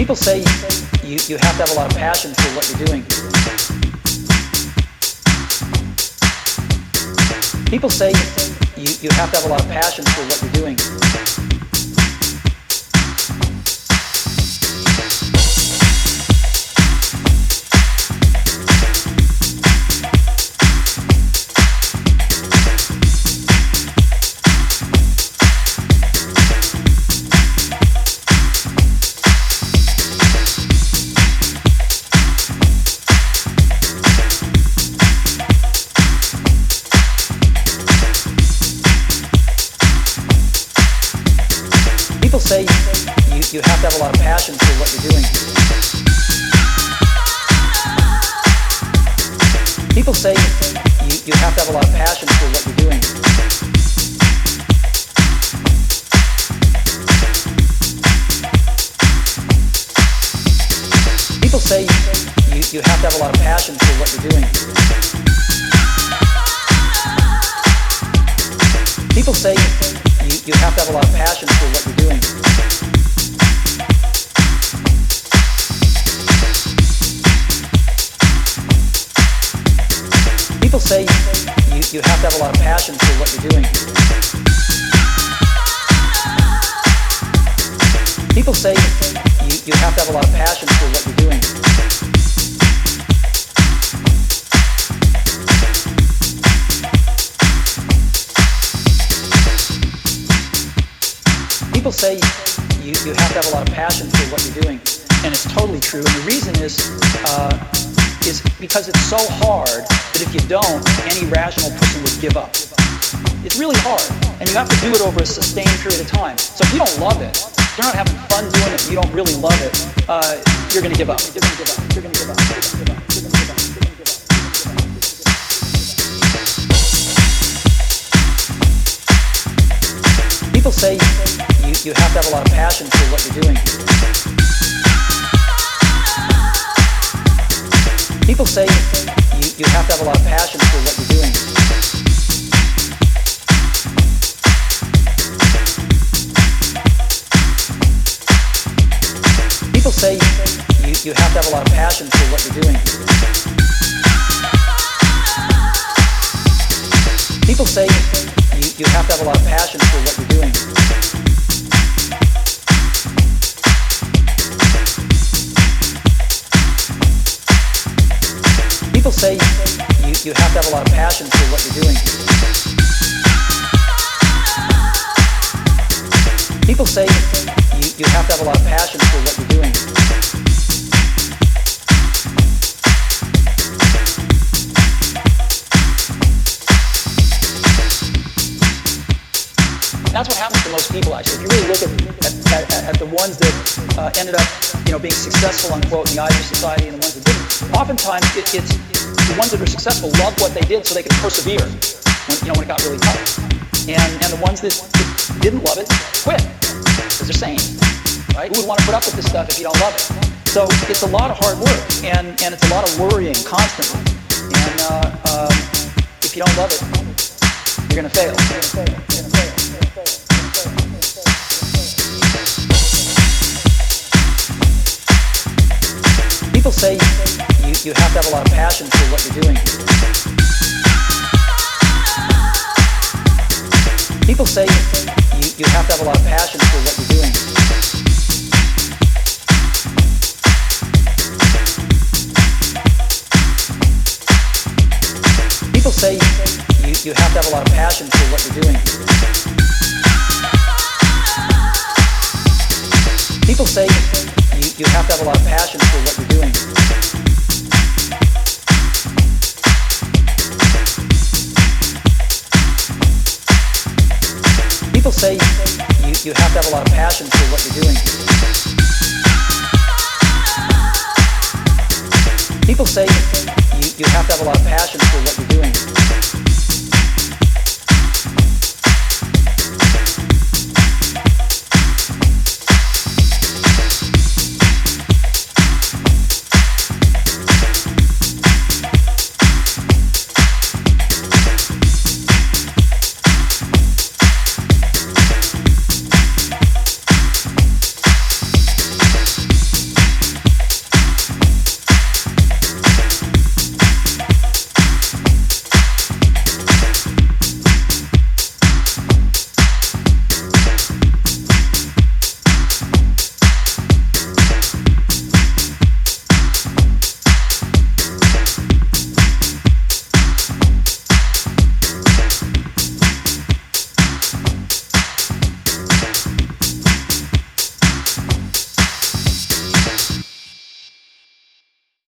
People say you have to have a lot of passion for what you're doing. People say you have to have a lot of passion for what you're doing. People say you have to have a lot of passion for what you're doing. People say you have to have a lot of passion for what you're doing. People say you have to have a lot of passion for what you're doing. People say you have to have a lot of passion for what you're doing. People say you have to have a lot of passion for what you're doing. People say you have to have a lot of passion for what you're doing. People say you have to have a lot of passion for what you're doing, and it's totally true. And the reason is because it's so hard that if you don't, any rational person would give up. It's really hard, and you have to do it over a sustained period of time. So if you don't love it, if you're not having fun doing it, you don't really love it, you're going to give up. You're going to give up. You're going to give up. You're going to give up. You're going to give up. You're going to give up. People say you have to have a lot of passion for what you're doing. People say you have to have a lot of passion for what you're doing. People say you have to have a lot of passion for what you're doing. People say you have to have a lot of passion for what you're doing. People say you have to have a lot of passion for what you're doing. People say you have to have a lot of passion for what you're doing. That's what happens to most people, actually. If you really look at the ones that ended up, being successful, unquote, in the eyes of society, and the ones that didn't, oftentimes it's the ones that are successful love what they did so they could persevere when it got really tough. And the ones that didn't love it quit because they're sane, right? Who would want to put up with this stuff if you don't love it? So it's a lot of hard work, and it's a lot of worrying constantly. And if you don't love it, you're going to fail. People say you have to have a lot of passion for what you're doing. People say you have to have a lot of passion for what you're doing. People say you have to have a lot of passion for what you're doing. People say you have to have a lot of passion for what you're doing. People say you have to have a lot of passion for what you're doing. People say you have to have a lot of passion for what you're doing.